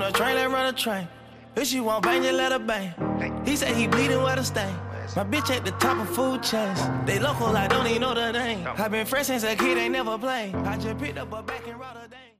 on a train, let's run a train. If she want bang, just let her bang. He said he bleeding where to stay. My bitch at the top of food chains. They local, I don't even know the name. I been fresh since a kid, ain't never played. I just picked up a back in Rotterdam.